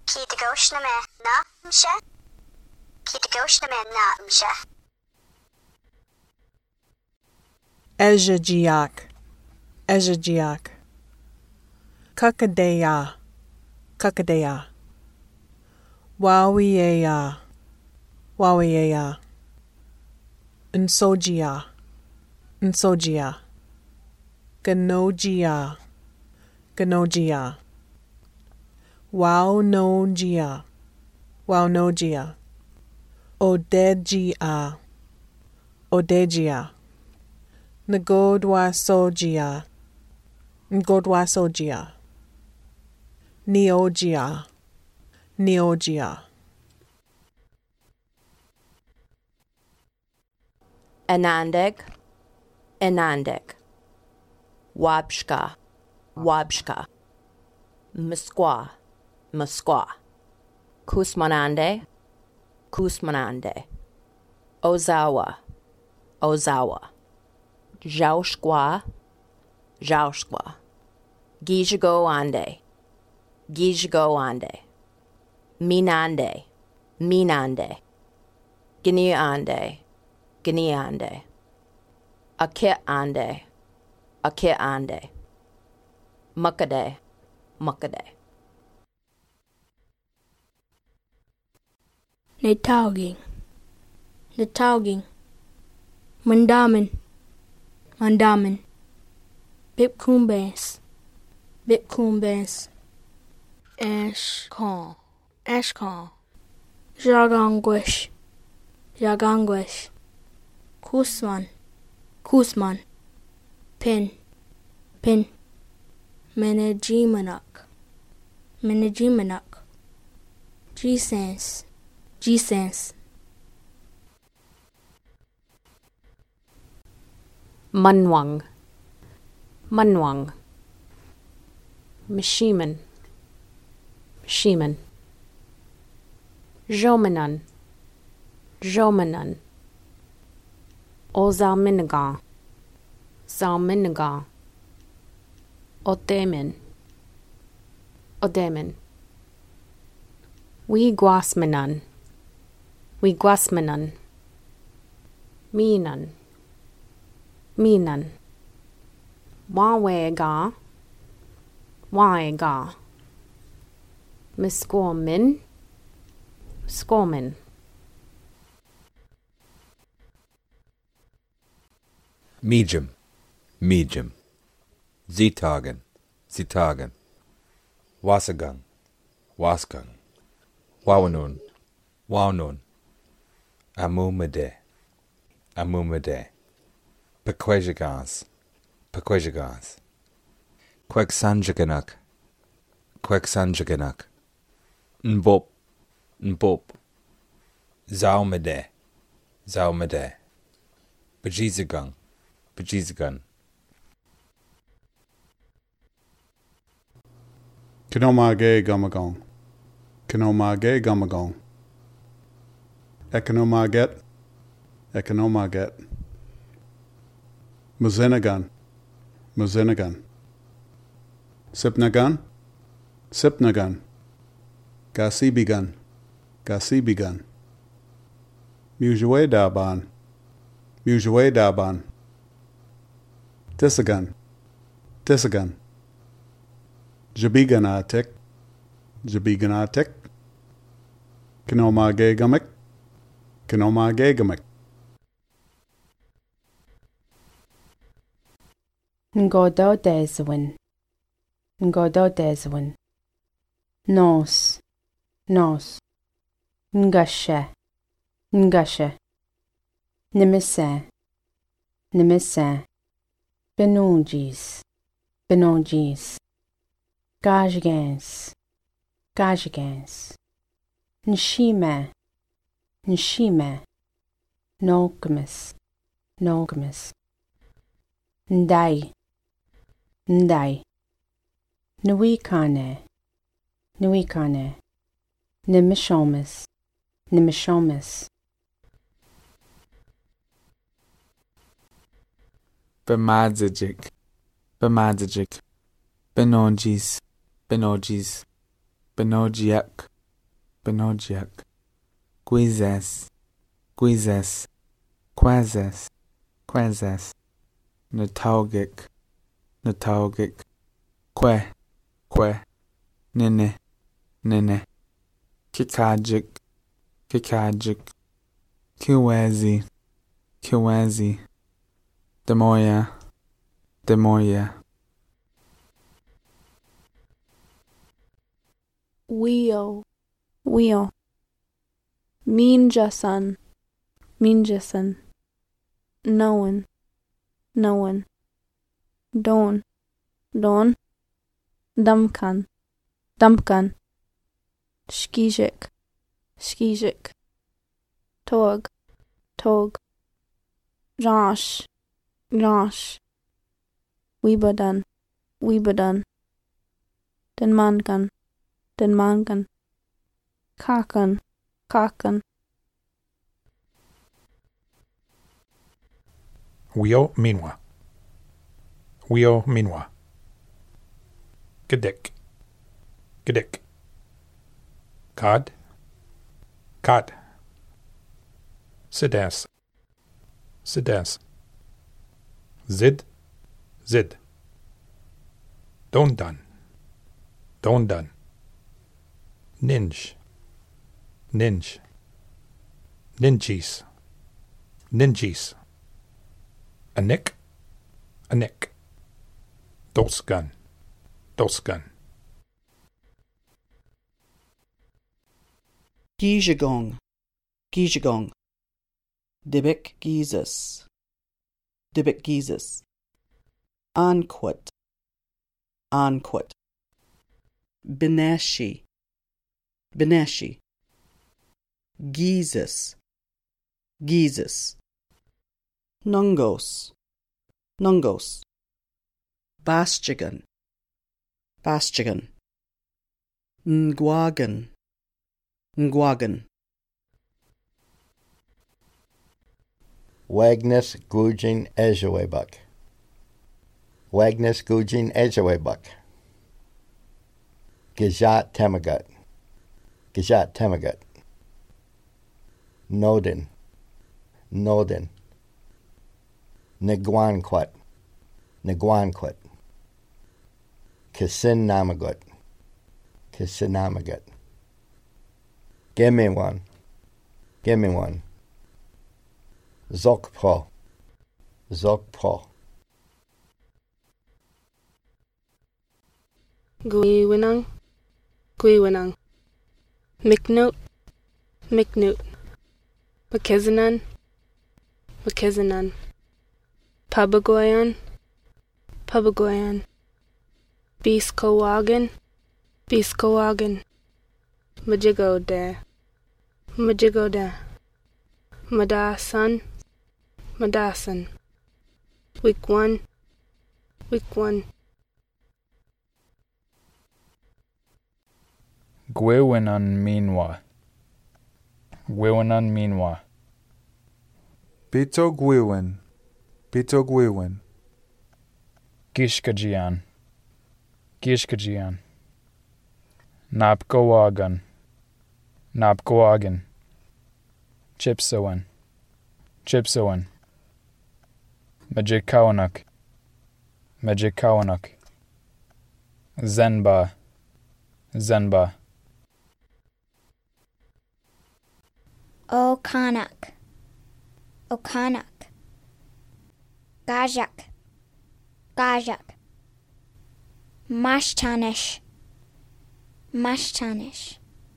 Kitagoshna na msha. Kitagoshna na msha. Ejajiak, Ejajiak. Kakadea, Kakadea. Wawiea, Wawiea. Nsojia, Nsojia. Ganogia, Ganogia. Waunogia, Waunogia. Odegia, Odegia. Ngodwasogia, Ngodwasogia. Neogia, Neogia. Enandeg, Enandeg. Wabshka, Wabshka. Musqua, Musqua. Kusmanande, Kusmanande. Ozawa, Ozawa. Jaushqua, Jaushqua. Gijago ande, Gijago ande. Minande, Minande. Gini ande, Gini ande. Akit ande, Akit ande. Muckade, Muckade. Netauging, Netauging. Mandamin, Mandamin. Bipkumbas, Bipkumbas. Ashkan, Ashkan. Jaganguish, Jaganguish. Kusman, Kusman. Pin, Pin. Menejimanuk, Menejimanuk. G-Sense, G-Sense. Munwang, Munwang. Mishiman, Mishiman. Jomanan, Jomanan. Ozalminagan, Zalminagan. Odemin, Odemin. Wiguasmanan, Wiguasmanan. Minan, Minan. Wawega, Wawega. Miscormin, Scormin. Medium, Medium. Zitagen, Zitagen. Wasagang, Wasgang. Wawanun, Wawanun. Amumade, Amumade. Pequejagas, Pequejagas. Quexanjaganak, Quexanjaganak. Nbop, Nbop. Zaumade, Zaumade. Bejizagang, Bejizagan. Kinomage Gumagong, Kinomage Gumagong. Economaget, Economaget. Muzinagan, Muzinagan. Sipnagan, Sipnagan. Gasibigan, Gasibigan. Mujuedaban, Mujuedaban. Tisagan, Tisagan. Jabiganatik, Jabiganatik. Kinomagegamic, Kinomagegamic. Ngodo Deswin, Ngodo Deswin. Nos, Nos. Ngushe, Ngushe. Nimise, Nimise. Benongis, Benongis. Gajgans, Gajgans. Nshime, Nshime. Nogmus, Nogmus. Ndai, Ndai. Nuikane, Nuikane. Nimishomus, Nimishomus. Bemadzajik, Bemadzajik. Benojis, Benojis. Benojiak, Benojak, Guizes, Guizes, Quazes, Quazes, Natalgic, Natalgic, Que, Nene, Nene, Kikajic, Kikajic, Kiwazi, Kiwazi, Demoya, Demoya. Wheel, wheel. Minjasan, minjasan. Known, known. Don, don. Dumpkan, dumpkan. Skijik, skijik. Tog, tog. Josh, Josh. Weebadan, weebadan. Denmankan, denmankan. Kakan, kakan. Wheel minwa. Wheel minwa. Gadik. Gadik. Cod. Cod. Sidas. Sidas. Zid. Zid. Dondan. Dondan. Ninj. Ninj. Ninjis. Ninjis. A nick. A nick. Dosgun. Dosgun. Gijagong, Gijagong. Dibik Jesus, Dibik Jesus. Anquit, Anquit. Beneshi, Beneshi. Jesus, Jesus. Nungos, Nungos. Bastigan, Bastigan. Ngwagan, Ngwagan. Wagnus Gujin Ejawebuk. Wagnus Gujin Ejawebuk. Gijat Temagut. Gijat Temagut. Nodin. Nodin. Niguanquat. Niguanquat. Kisin Namagut. Kisin Namagut. Give me one. Give me one. Zokpo. Zokpo. Guiwinang, Guiwinang. Miknote, Miknote. Makizanan, Makizanan. Pabagoyan, Pabagoyan. Beaskowagan, Beaskowagan. Majigode, Majigode. Madasan, Madasan. Week 1, Week 1. Gwiwinan minwa. Gwiwinan minwa. Pito Gwiwin, Pito Gwiwin. Gishkajian. Gishkajian. Napgowagan. Napgowagan. Chipsowan. Chipsowan. Majikawanak. Majikawanak. Zenba. Zenba. Okanak. Okanak. Gajak. Gajak. Mashtanish. Mashtanish.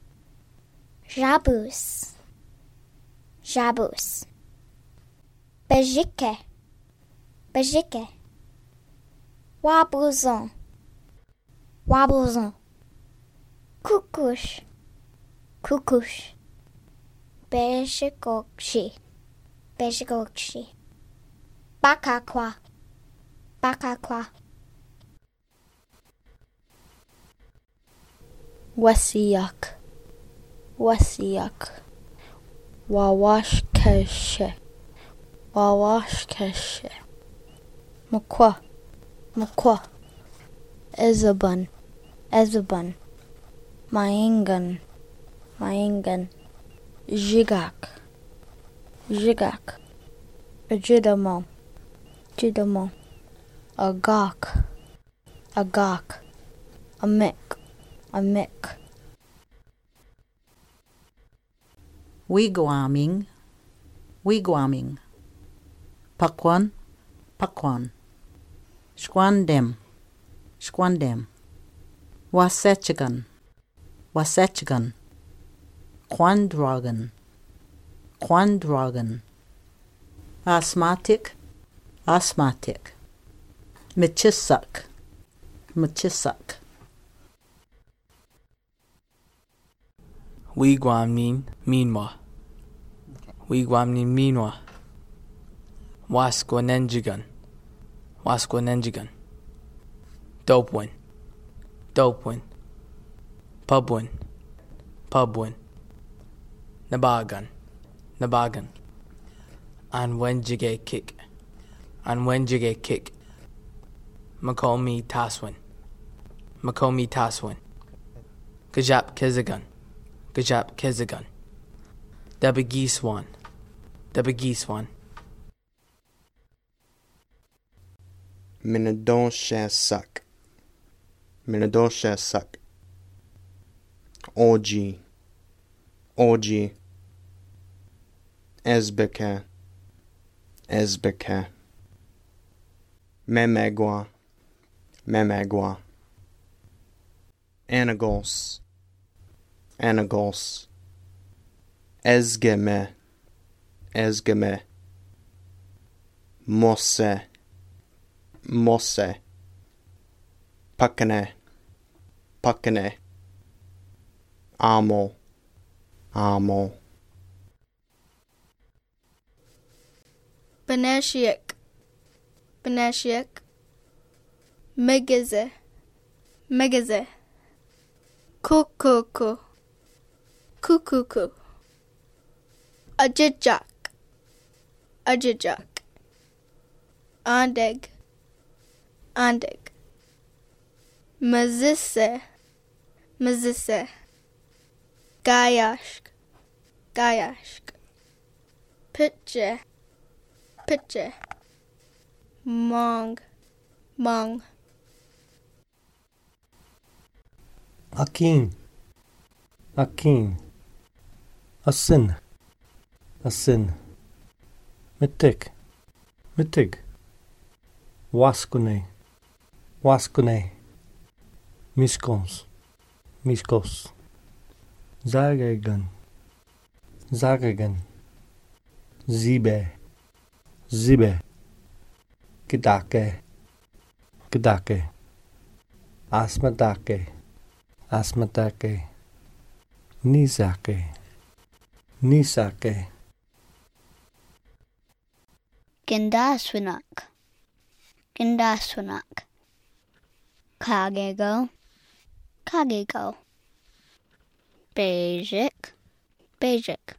Jabus. Jabus. Bejike. Bejike. Wabuzon. Wabuzon. Kukush. Kukush. Bejikokshi. Bejikokshi. Bakakwa. Bakakwa. Wasiyak. Wasiyak. Wawashkeshe. Wawashkeshe. Mukwa. Mukwa. Ezaban. Ezaban. Maingan. Maingan. Jigak. Jigak. Jidamo. Jidamo. Agak. Agak. Amik. Amik. Wigwamming. Wigwamming. Pakwan. Pakwan. Squandem. Squandem. Wasechigan. Wasechigan. Quandragon. Quandragon. Asthmatic. Asthmatic. Michisak. Michisak. Wigwamin minwa. Wigwamin minwa. Wasquanenjigan. Wasquanenjigan. Dopewin. Dopewin. Pubwin. Pubwin. Nabagan. Nabagan. Anwenjige kick. Anwenjige kick. Makomi Taswin. Makomi Taswin. Gajap Kizagun. Gajap Kizagun. Debagiswan. Debagiswan. Minadonshasak. Minadonshasak. Orgy. Orgy. Ezbeka. Ezbeka. Memagua. Memagua. Anagos. Anagos. Ezgeme. Ezgeme. Mosse. Mosse. Pakane. Pakane. Amo. Amo. Benashiak. Benashiak. Megaze. Megaze. Kukuku. Kukuku. Ajijak. Ajijak. Andeg. Andeg. Mazisse. Mazisse. Gayashk. Gayashk. Pitche. Pitche. Mong. Mong. Akin. Akin. Asin. Asin. Mitig. Mitig. Waskune. Waskune. Miskons. Miskos. Zaregan. Zaregan. Zibe. Zibe. Gedake. Gedake. Asmadake. Asmadake. Nizake. Nisake. Gindaswinak. Gindaswinak. Kagego. Kagego. Bejik. Bejik.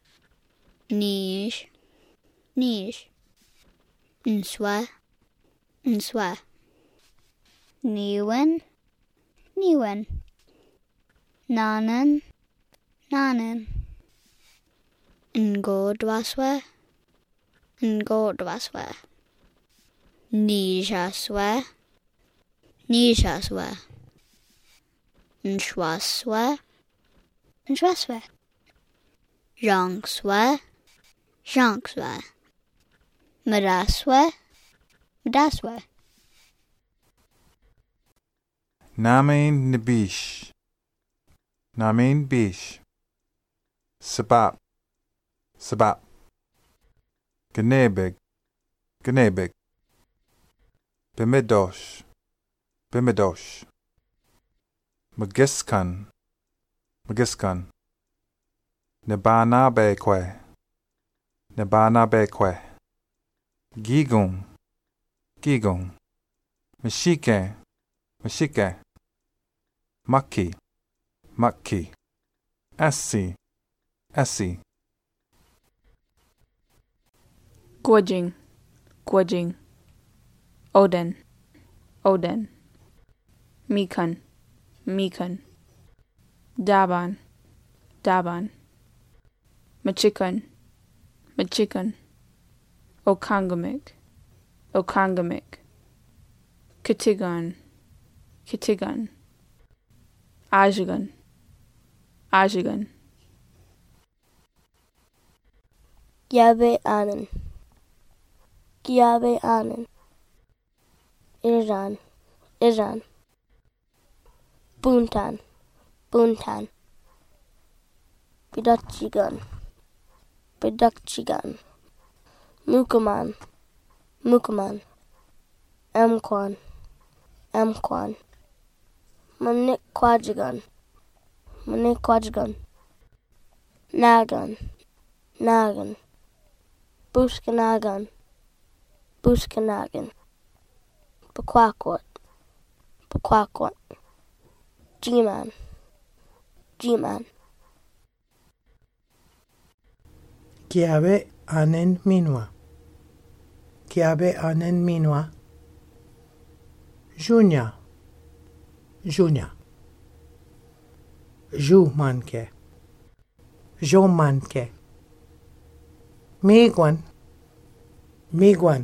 Nish. Nish. Nswa. Nswa. Niwen. Niwen. Nanen. Nanen. Ngodwaswe. Ngodwaswe. Nijaswe. Nijaswe. Nshwaswe. Nshwaswe. Jangswe. Jangswe. Madaswe. Madaswe. Namein Nabish. Namein Bish. Sabab. Sabab. Gnebig. Gnebig. Bimidosh. Bimidosh. Magiskan. Magiskan. Nabana Bekwe. Nabana Bekwe. Gigung. Gigung. Mashike. Mashike. Maki. Maki. Essi. Essi. Gwajing. Gwajing. Odin. Odin. Mikan. Mikan. Daban. Daban. Machikan. Machikan. Okangamik. Okangamik. Kitigan. Kitigan. Ajigan. Ajigan. Yabe Anan. Yabe Anan. Iran. Iran. Buntan. Buntan. Bidachigan. Bidachigan. Mukaman. Mukaman. Amquan. Amquan. Manikwajigan. Manikwajigan. Nagan. Nagan. Buskanagan. Buskanagan. Pequaquat. Pequaquat. G-Man. G-Man. Kiabe anen minwa. Kiabe anen minwa. Junya. Junya. Ju manke. Jo manke. Miguan. Miguan.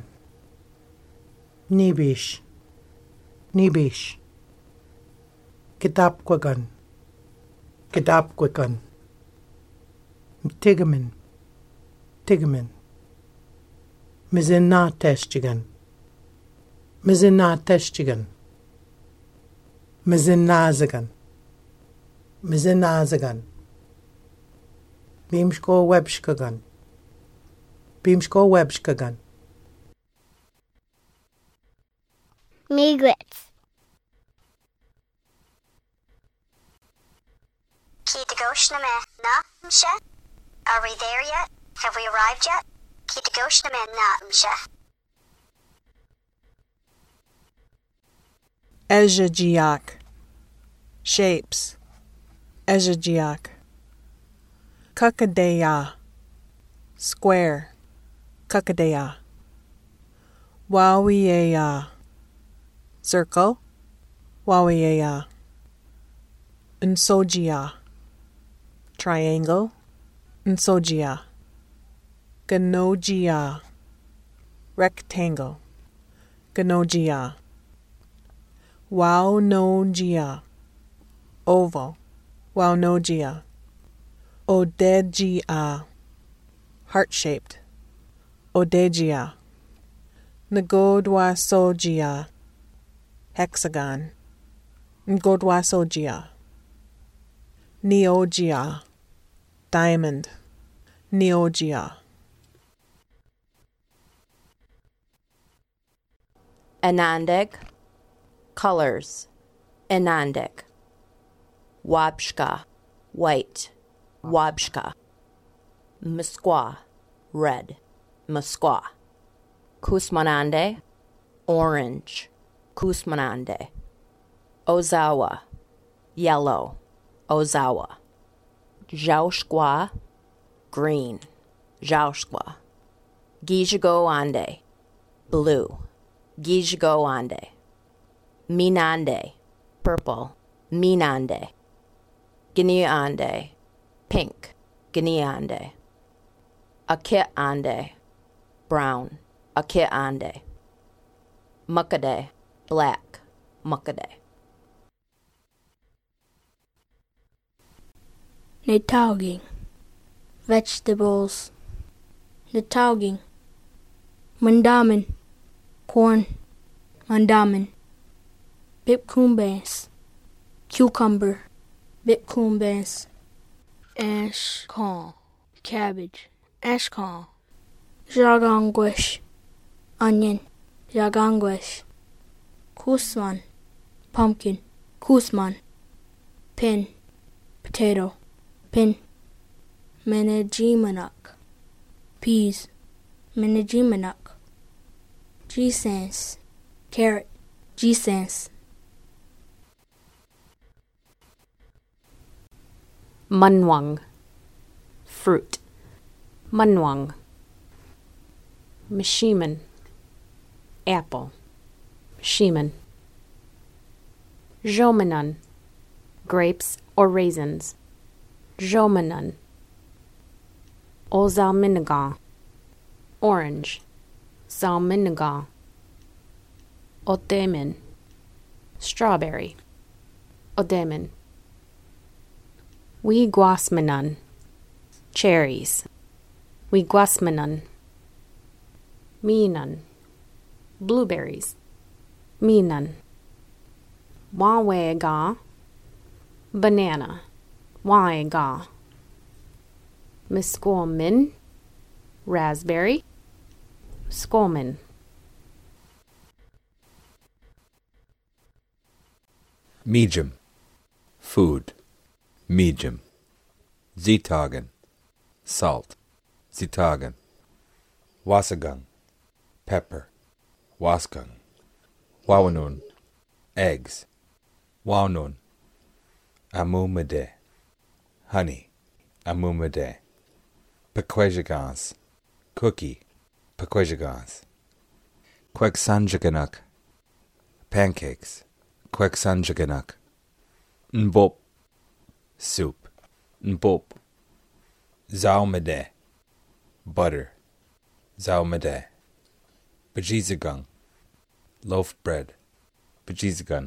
Nibish. Nibish. Kitapquagan. Kitapquagan. Tigamin. Tigamin. Mizina testigan. Mizina testigan. Mizinazagan. Mizinazagan. Bimshko webshkagan. Bimshko webshkagan. Migrants. Kitagoshname na msha. Are we there yet? Have we arrived yet? Kitagoshname na msha. Ejagiak. Shapes. Ejagiak. Kakadeya. Square. Kakadeya. Wawiyeya. Circle. Wawiyeya. Nsojia. Triangle. Nsojia. Ganojia. Rectangle. Ganojia. Waunogia. Oval. Waunogia. Odegia. Heart-shaped. Odegia. Ngodwasogia. Hexagon. Ngodwasogia. Neogia. Diamond. Neogia. Anandic. Colors. Anandic. Wabshka. White. Wabshka. Musqua. Red. Musqua. Kusmanande. Orange. Kusmanande. Ozawa. Yellow. Ozawa. Jaushqua. Green. Jaushqua. Gijago ande. Blue. Gijago ande. Minande. Purple. Minande. Guineande. Pink. Guineande. Akit ande. Brown. Akit ande. Muckade. Black. Muckade. Netauging. Vegetables. Netauging. Mandamin. Corn. Mandamin. Bipkumbans. Cucumber. Bipkumbans. Ashcorn. Cabbage. Ashcorn. Jaganguish. Onion. Jaganguish. Kusman. Pumpkin. Kusman. Pin. Potato. Pin. Menajimanak. Peas. Menajimanak. G-Sans. Carrot. G-Sans. Munwang. Fruit. Munwang. Mishiman. Apple. Mishiman. Jomanan. Grapes or raisins. Jomanon, Ozalminagon, orange, Zalminagon, Odemin, strawberry, Odemin. Weguasmanon, cherries, Weguasmanon. Minan, blueberries, Minan. Wawaga, banana, Waega. Misquomin, raspberry, Squomin. Medium, food. Medium. Zitagen, salt. Zitagen. Wasagung, pepper. Wasgung. Wawanun, eggs. Wawnun. Amumade, honey. Amumade. Pequejagans, cookie. Pequejagans. Quexanjaganuk, pancakes. Quexanjaganuk. Nbop, soup. Nbop. Zalmade, butter. Zalmade. Bajizagung, loaf bread. Bajizagun.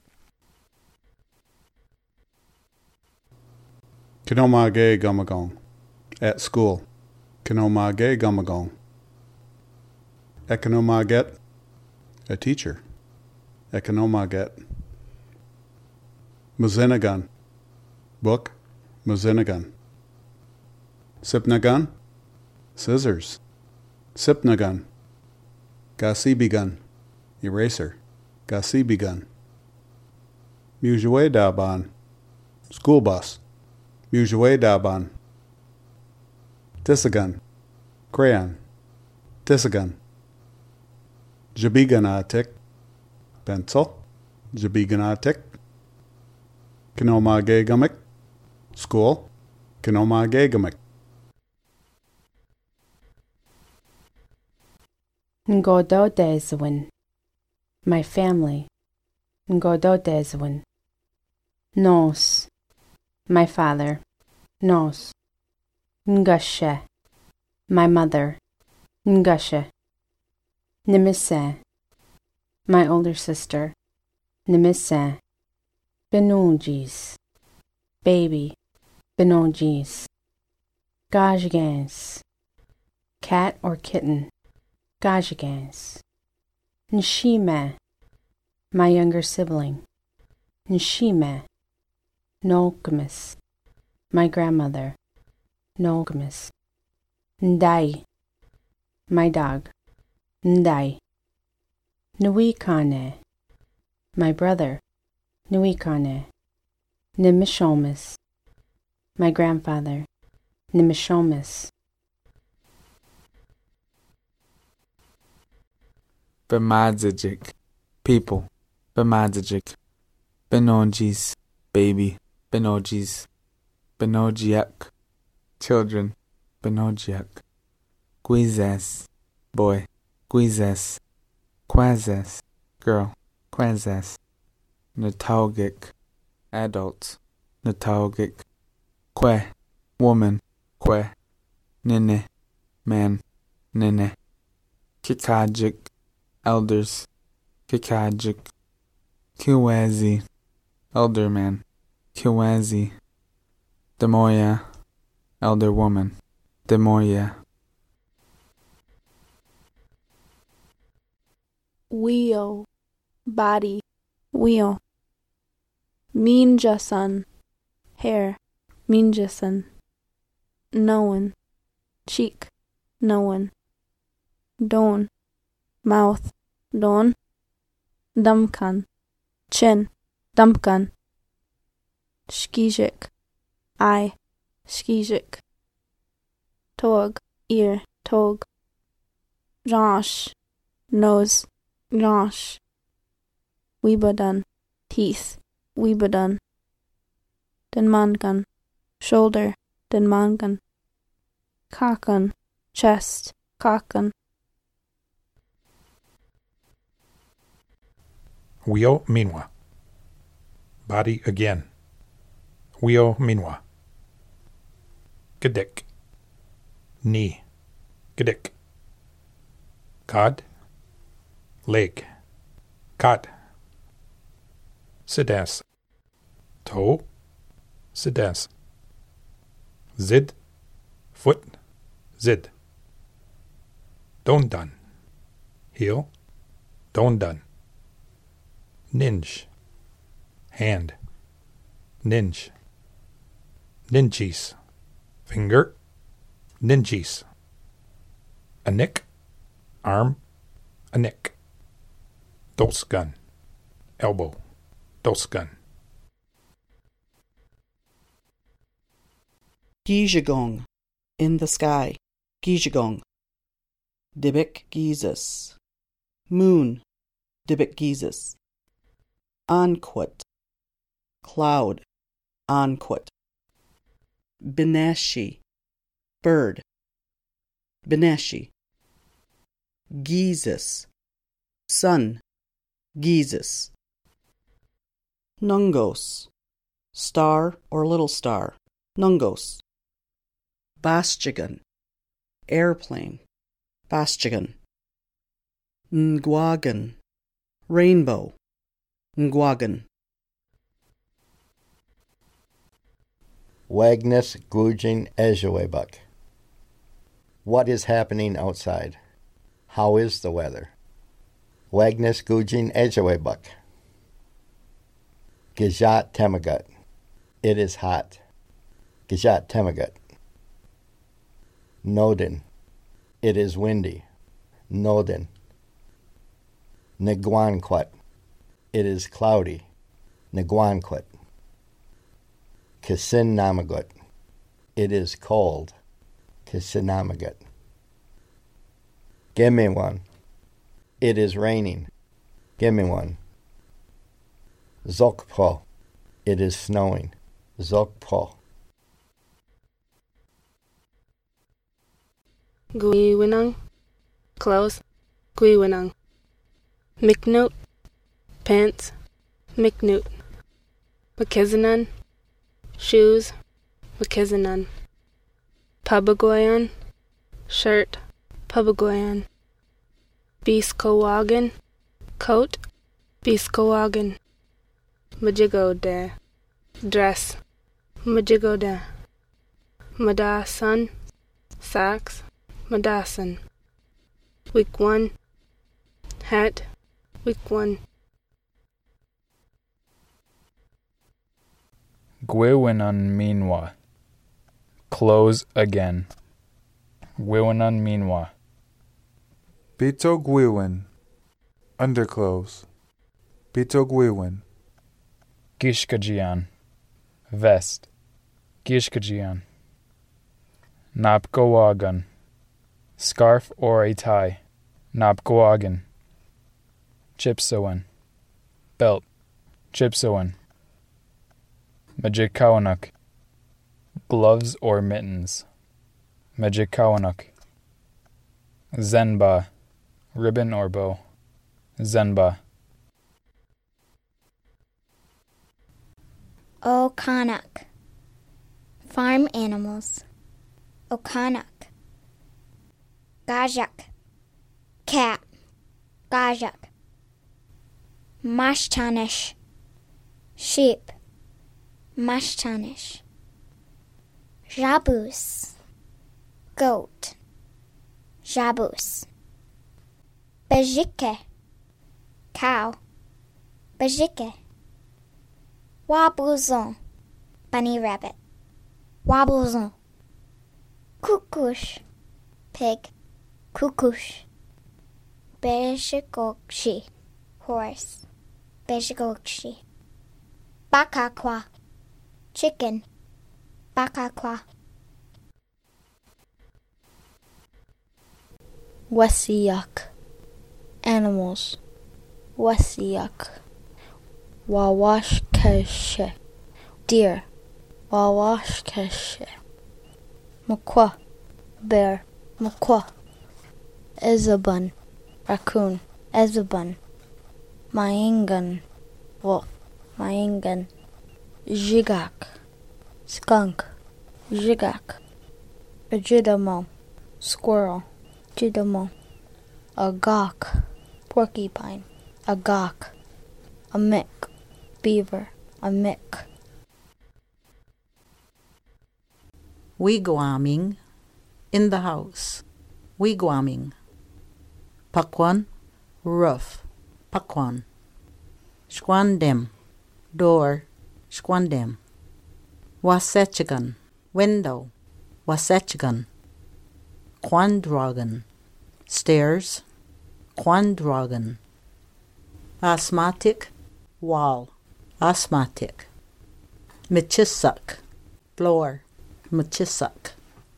Kinomage Gumagong. At school. Kinomage Gumagong. Ekonomaget. A teacher. Ekonomaget. Muzinagun. Book. Muzinagun. Sipnagun. Scissors. Sipnagun. Gasibigun. Eraser. Gasibigun. Mujue Daban. School bus. Mujue Daban. Tisagun. Crayon. Tisagun. Jabiganatic. Pencil. Jabiganatic. Kinomage Gummick. School. Kinomage Gummick. Ngodo Dezwin, my family. Ngodo Dezwin. Nos, my father. Nos. Ngushe, my mother. Ngushe. Nimise, my older sister. Nimise. Benojis, baby. Benojis. Gajgans, cat or kitten. Gajigans. Nshime, my younger sibling. Nshime. Nolgamis, my grandmother. Nolgamis. Ndai, my dog. Ndai. Nuikane, my brother. Nuikane. Nimishomis, my grandfather. Nimishomis. Bemadzajik, people. Bemadzajik. Benojis, baby. Benojis. Benojiak, children. Benojiak. Guizes, boy. Guizes. Quazes, girl. Quazes. Natalgic, adults. Natalgic. Que, woman. Que. Nene, man. Nene. Kikajik, elders. Kikajik. Kiwazi, elder man. Kiwazi. Demoya, elder woman. Demoya. Wheel, body, wheel. Minjasan, hair, minjasan. No one, cheek, no one. Don, mouth, don. Damkan, chin, damkan. Shkijik, eye, shkijik. Tog, ear, tog. Josh, nose, Josh. Weebadan, teeth, weebadan. Denmangan, shoulder, denmangan. Kakan, chest, kakan. Wio minwa. Body again. Wio minwa. Gadik. Knee. Gadik. Cod. Leg. Cod. Sidas. Toe. Sidas. Zid. Foot. Zid. Dondan. Heel. Dondan. Ninj. Hand. Ninj. Ninjis. Finger. Ninjis. A nick. Arm. A nick. Dosgun. Elbow. Dosgun. Gijagong. In the sky. Gijagong. Dibik Jesus. Moon. Dibik Jesus. Anquit. Cloud. Anquit. Beneshi. Bird. Beneshi. Jesus. Sun. Jesus. Nungos. Star or little star. Nungos. Bastigan. Airplane. Bastigan. Ngwagan. Rainbow. Ngwagan. Wagnus Gujin Ejawebuk. What is happening outside? How is the weather? Wagnus Gujin Ejawebuk. Gijat Temagut. It is hot. Gijat Temagut. Nodin. It is windy. Nodin. Niguanquat. It is cloudy. Niguanquat. Kisin Namagut. It is cold. Kisinamagut. Give me one. It is raining. Give me one. Zokpo. It is snowing. Zokpo. Guiwinang. Clothes. Guiwinang. Miknut. Pants. Miknut. Makizanan. Shoes. Makizanan. Pubagoyan. Shirt. Pubagoyan. Biskowagan. Coat. Biskowagan. Majigode. Dress. Majigode. Madasan. Socks. Madasan. Week 1. Hat. Week 1. Gwiwinan minwa. Close again. Gwiwinan minwa. Bito Gwiwin. Underclothes. Bito Gwiwin. Gishkajian. Vest. Gishkajian. Napgowagan. Scarf or a tie. Napgowagan. Chipsowan. Belt. Chipsowan. Majikawanuk. Gloves or mittens. Majikawanuk. Zenba. Ribbon or bow. Zenba. Okanak. Farm animals. Okanak. Gajak. Cat. Gajak. Mashtanish. Sheep. Mashtanish. Jabus. Goat. Jabus. Bejike. Cow. Bejike. Wabuzon. Bunny rabbit. Wabuzon. Kukush. Pig. Kukush. Bejikokshi. Horse. Bejikokshi. Bakakwa. Chicken. Bakakwa. Wasiyak. Animals. Wasiyak. Wawashkeshe. Deer. Wawashkeshe. Makwa. Bear. Makwa. Ezabun. Raccoon. Ezabun. Maingan. Wolf. Maingan. Jigak. Skunk. Jigak. Ejidamo, squirrel. Ejidamo. A gawk, porcupine. A gawk. A mick, beaver. A mick. Wigwamming, in the house. Wigwamming. Pakwan, roof. Pakwan. Squandem, door. Squandem. Wasechigan, window. Wasechigan. Quandragon, stairs. Quandragon. Asthmatic, wall. Asthmatic. Michisuk, floor. Michisuk.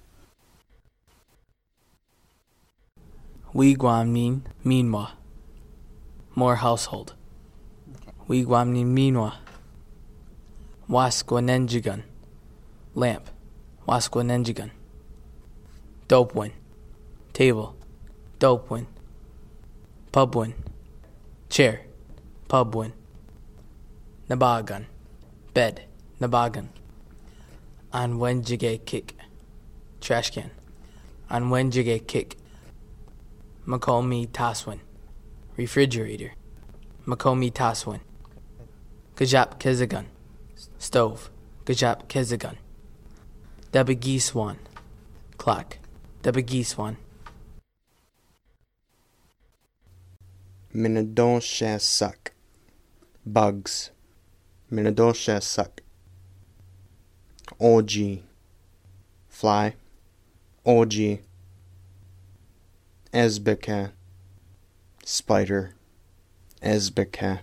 Wigwamnin minwa. More household. Wigwamnin minwa. Wasquanenjigan. Lamp. Wasquanenjigan. Dopewin. Table. Dopewin. Pubwin. Chair. Pubwin. Nabagan. Bed. Nabagan. Anwenjige kick. Trash can. Anwenjige kick. Makomi taswin. Refrigerator. Makomi taswin. Gajap kezagun. Stove. Gajap kezagun. Debegiswan. Clock. Debegiswan. Minadonsha suck. Bugs. Minadonsha suck. Orgy. Fly. Orgy. Esbeka. Spider. Esbeka.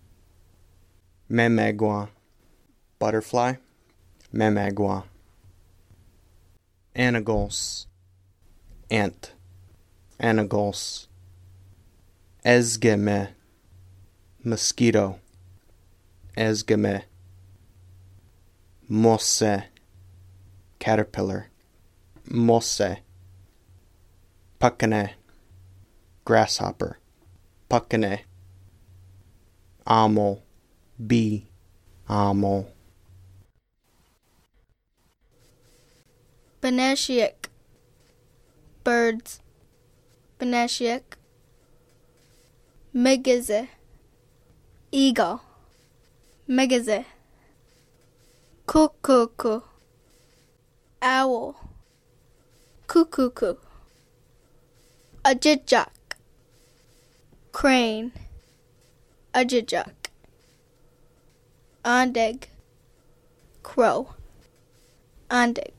Memagua. Butterfly. Memagua. Anagos. Ant. Anagos. Ezgeme. Mosquito. Ezgeme. Mosse. Caterpillar. Mosse. Puckane. Grasshopper. Puckane. Amo. Bee. Amo. Benashiek. Birds. Benashiek. Megaze. Eagle. Megaze. Kukuku. Owl. Kukuku. Ajijak. Crane. Ajijak. Andeg. Crow. Andeg.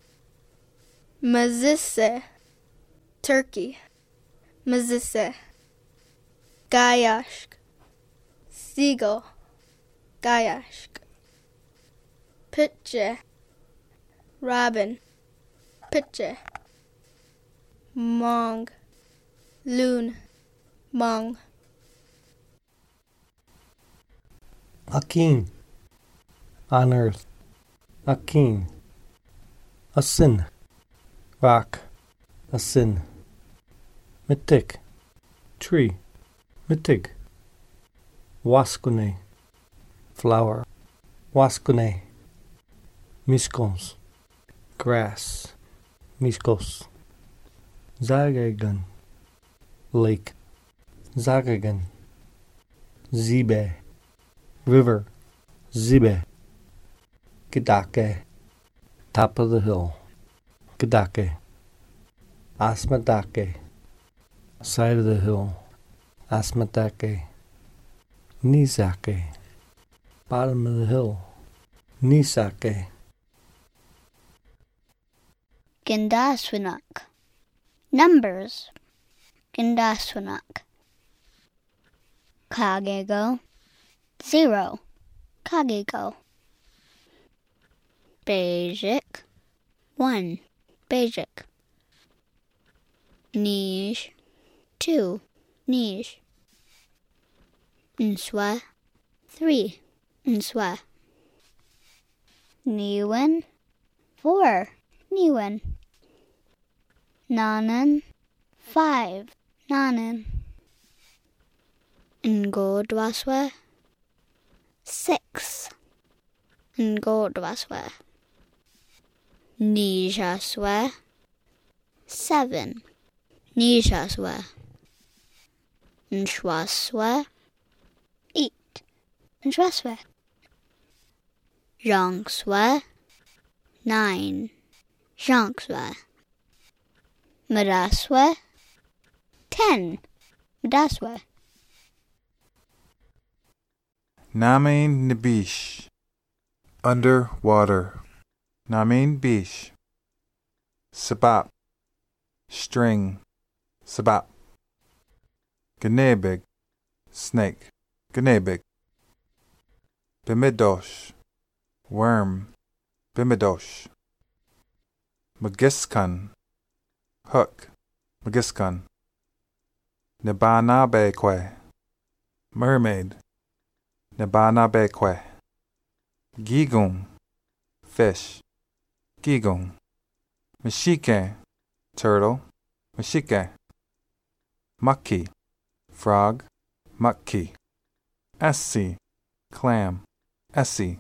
Mazisse. Turkey. Mazisse. Gayashk. Seagull. Gayashk. Pitche. Robin. Pitche. Mong. Loon. Mong. Akin. On earth. Akin. A sin. Rock. A sin. Mitik. Tree. Mitig. Waskune. Flower. Waskune. Miskons. Grass. Miskos. Zagagan. Lake. Zagagan. Zibe. River. Zibe. Gedake. Top of the hill. Gedake. Asmadake. Side of the hill. Asmadake. Nizake. Bottom of the hill. Nisake. Gindaswinak. Numbers. Gindaswinak. Kagego. 0. Kagego. Basic. 1. Basic. Niche. 2. Niche. Nswa. 3. Nswa. Niwen. 4. Niwen. Nanan. 5. Nanan. Ngodwaswa. 6. Ngodwaswa. Nijaswa. 7. Nishaswe. Nshwaswe. 8. Nshwaswe. Zhongswe. 9. Zhongswe. Madaswe. 10. Madaswe. Namain Nibish. Underwater. Namain Bish. Sabap. String. Sabap. Ganebig. Snake. Ganebig. Bimidosh. Worm. Bimidosh. Magiskan. Hook. Magiskan. Nibanabekwe. Mermaid. Nibanabekwe. Gigung. Fish. Gigung. Mashike. Turtle. Mashike. Maki. Frog. Maki. Essie. Clam. Essie.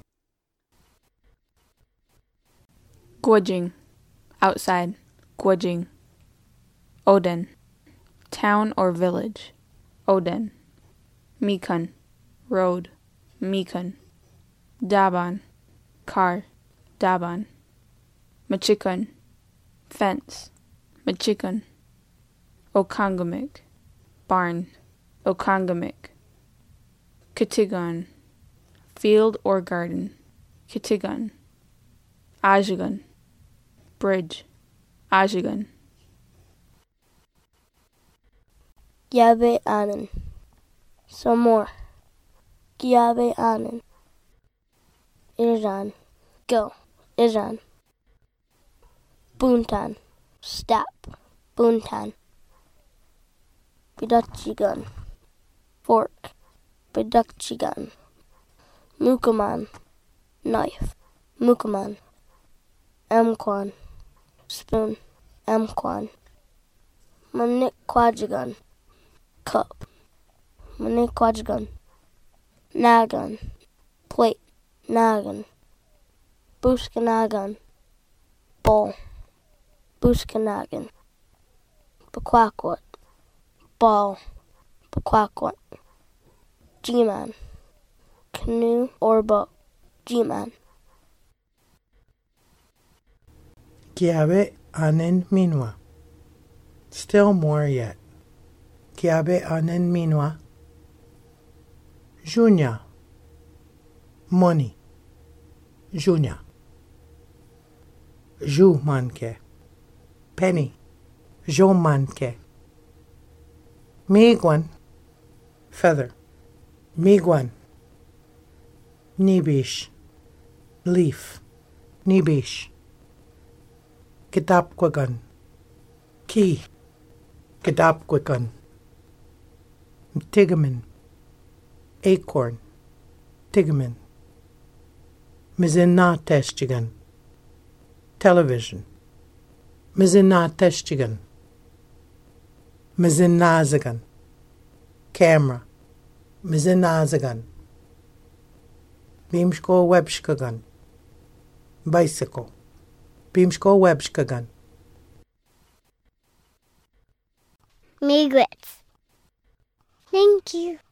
Gwajing. Outside. Gwajing. Oden. Town or village. Oden. Mikun. Road. Mikun. Daban. Car. Daban. Machikun. Fence. Machikun. Okangamik. Barn. Okangamik. Kitigun. Field or garden. Kitigun. Ajigun. Bridge. Ajigun. Yabe Anan. Some more. Yabe Anan. Iran. Go. Iran. Buntan. Stop. Buntan. Bidachigan. Fork. Bidachigan. Mukaman. Knife. Mukaman. Amquan. Spoon. Amquan. Manikwajigan. Cup. Manikwajigan. Nagan. Plate. Nagan. Buskanagan. Bowl. Buskanagan. Bakwakwat. Ball. Bakwakwat. G-man. Canoe or boat. G-man. Kiabe anen minwa. Still more yet. Kiabe anen minwa. Junya. Money. Junya. Ju manke. Penny. Jo manke. Miguan. Feather. Miguan. Nibish. Leaf. Nibish. Kitapkwagan. Key. Kitapkwagan. Tigamin. Acorn. Tigamin. Mizina testigan. Television. Mizina testigan. Mizinazagan. Camera. Mizinazagan. Beamsko webshkagan. Bicycle. Beamsko webshkagan. Migrants. Thank you.